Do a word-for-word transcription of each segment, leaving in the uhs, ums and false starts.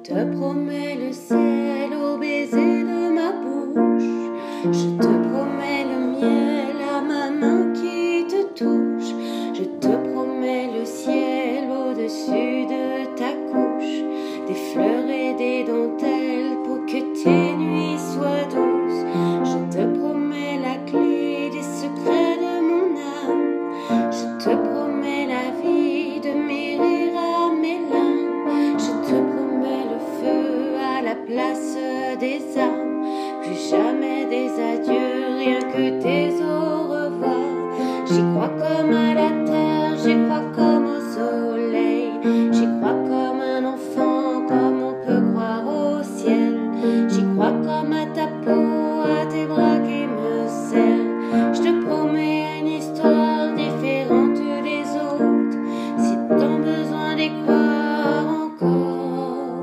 te promets le ciel au baiser de ma bouche. Je te promets le miel à ma main qui te touche. Je te promets le ciel au-dessus de ta couche. Des fleurs et des dentelles pour que tes nuits soient douces. Je te promets la clé des secrets de mon âme. Je te promets la vie de mes rires à mes larmes. Je te promets le feu à la place des armes. Plus jamais des adieux, rien que des au revoir. J'y crois comme à la terre, j'y crois comme au soleil. J'y crois comme un enfant, comme on peut croire au ciel. J'y crois comme à ta peau, à tes bras qui me serrent. Je te promets une histoire différente des autres, si t'as besoin d'y croire encore.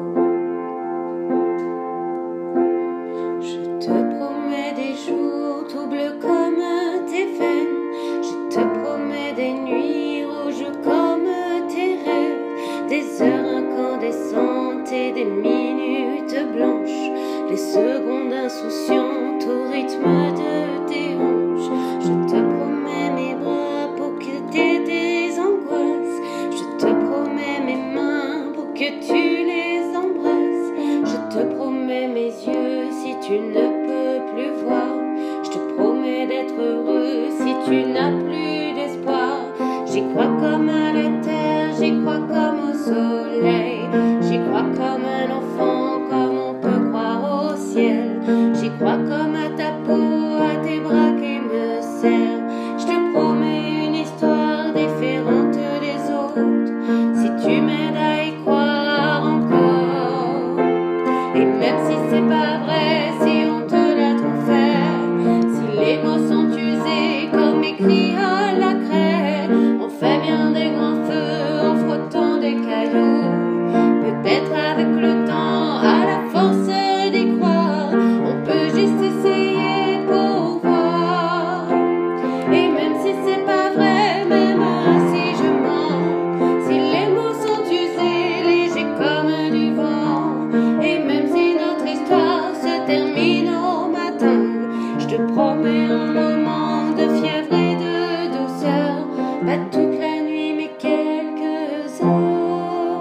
Je te promets des jours tout bleus comme tes veines. Je te promets des nuits rouges comme tes rêves. Des heures incandescentes et des minutes blanches. Les secondes insouciantes au rythme de tes hanches. Je te promets mes bras pour que t'aies des angoisses. Je te promets mes mains pour que tu les embrasses. Je te promets mes yeux si tu ne peux plus voir. Je te promets d'être heureux si tu n'as plus d'espoir. J'y crois comme à la terre, j'y crois comme au soleil. J'y crois comme un enfant, comme on peut croire au ciel. J'y crois comme à ta peau, à tes bras qui me serrent. Je te promets une histoire différente des autres, si tu m'aides à y croire encore. Et même si c'est pas vrai, si on te l'a trop fait, si les mots sont usés comme écrits à la craie, on fait bien des grands feux en frottant des cailloux. Peut-être avec le temps, à la force d'y croire, on peut juste essayer pour voir. Et même si c'est pas vrai, même si je mens, si les mots sont usés, légers comme du vent, et même si notre histoire se termine au matin, je te promets un moment de fièvre et de douceur, pas toute la nuit mais quelques heures.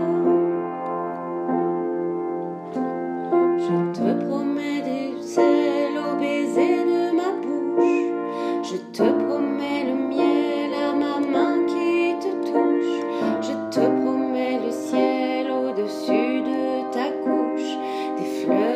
Je te promets du sel au baiser de ma bouche. Je te promets le miel à ma main qui te touche. Je te promets le ciel au-dessus de ta couche. Des fleurs